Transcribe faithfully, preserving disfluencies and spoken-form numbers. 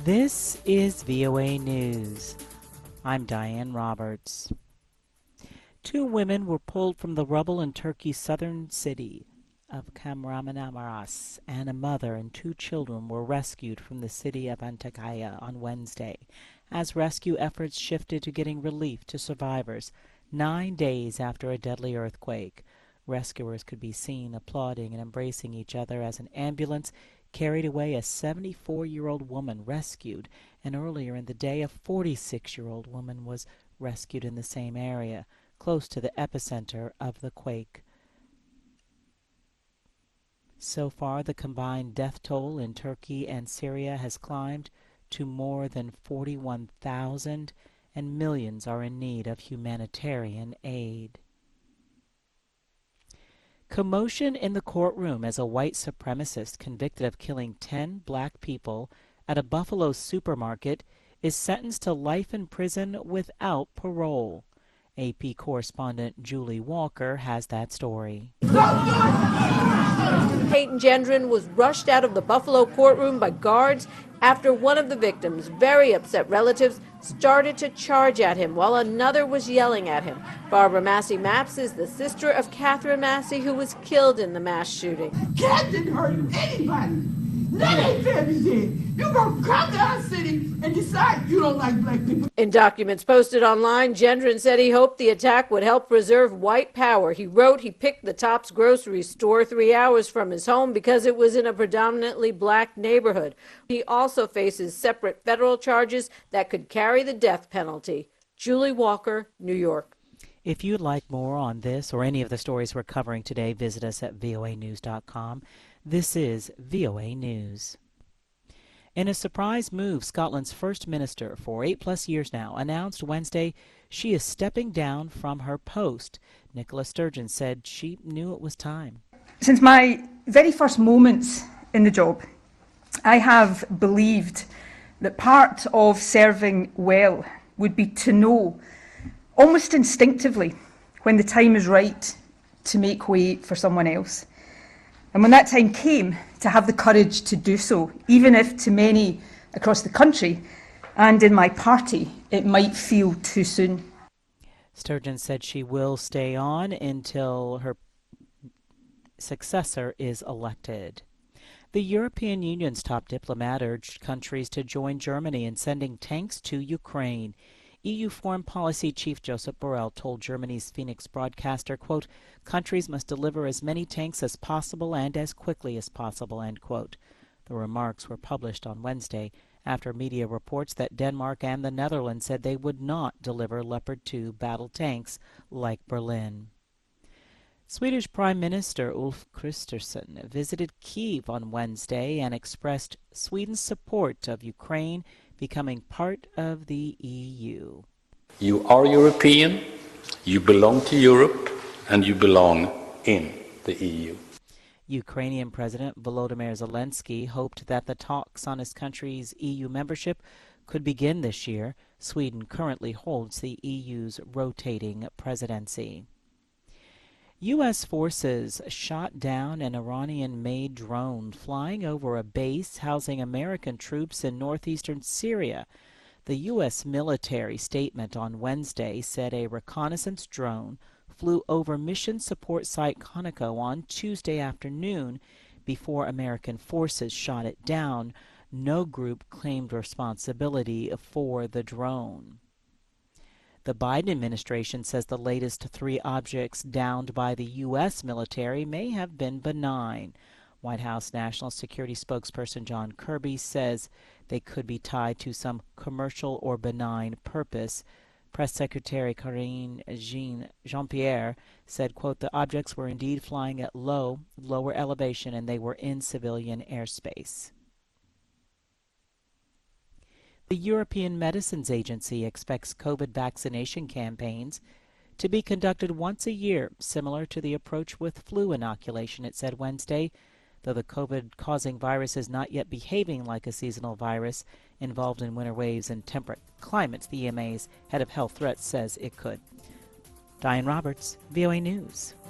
This is V O A News. I'm Diane Roberts. Two women were pulled from the rubble in Turkey's southern city of Kahramanmaraş, and a mother and two children were rescued from the city of Antakya on Wednesday, as rescue efforts shifted to getting relief to survivors nine days after a deadly earthquake. Rescuers could be seen applauding and embracing each other as an ambulance carried away a seventy-four-year-old woman rescued, and earlier in the day a forty-six-year-old woman was rescued in the same area, close to the epicenter of the quake. So far, the combined death toll in Turkey and Syria has climbed to more than forty-one thousand, and millions are in need of humanitarian aid. Commotion in the courtroom as a white supremacist convicted of killing ten black people at a Buffalo supermarket is sentenced to life in prison without parole. A P correspondent Julie Walker has that story. Peyton Gendron was rushed out of the Buffalo courtroom by guards after one of the victims' very upset relatives started to charge at him while another was yelling at him. Barbara Massey Mapps is the sister of Catherine Massey, who was killed in the mass shooting. Cat didn't hurt anybody. None ain't fair to did. You gonna come to our city and decide you don't like black people. In documents posted online, Gendron said he hoped the attack would help preserve white power. He wrote he picked the Tops grocery store three hours from his home because it was in a predominantly black neighborhood. He also faces separate federal charges that could carry the death penalty. Julie Walker, New York. If you'd like more on this or any of the stories we're covering today, visit us at V O A news dot com. This is V O A News. In a surprise move, Scotland's First Minister for eight plus years now announced Wednesday she is stepping down from her post. Nicola Sturgeon said she knew it was time. Since my very first moments in the job, I have believed that part of serving well would be to know, almost instinctively, when the time is right to make way for someone else. And when that time came, to have the courage to do so, even if to many across the country and in my party it might feel too soon. Sturgeon said she will stay on until her successor is elected. The European Union's top diplomat urged countries to join Germany in sending tanks to Ukraine. E U Foreign Policy Chief Joseph Borrell told Germany's Phoenix broadcaster, quote, countries must deliver as many tanks as possible and as quickly as possible, end quote. The remarks were published on Wednesday after media reports that Denmark and the Netherlands said they would not deliver Leopard two battle tanks like Berlin. Swedish Prime Minister Ulf Kristersson visited Kyiv on Wednesday and expressed Sweden's support of Ukraine becoming part of the E U. You are European, you belong to Europe, and you belong in the E U. Ukrainian President Volodymyr Zelensky hoped that the talks on his country's E U membership could begin this year. Sweden currently holds the E U's rotating presidency. U S forces shot down an Iranian-made drone flying over a base housing American troops in northeastern Syria. The U S military statement on Wednesday said a reconnaissance drone flew over mission support site Conoco on Tuesday afternoon before American forces shot it down. No group claimed responsibility for the drone. The Biden administration says the latest three objects downed by the U S military may have been benign. White House National Security spokesperson John Kirby says they could be tied to some commercial or benign purpose. Press Secretary Karine Jean Jean-Pierre said, quote, the objects were indeed flying at low, lower elevation and they were in civilian airspace. The European Medicines Agency expects COVID vaccination campaigns to be conducted once a year, similar to the approach with flu inoculation, it said Wednesday. Though the COVID-causing virus is not yet behaving like a seasonal virus involved in winter waves and temperate climates, the E M A's head of health threats says it could. Diane Roberts, V O A News.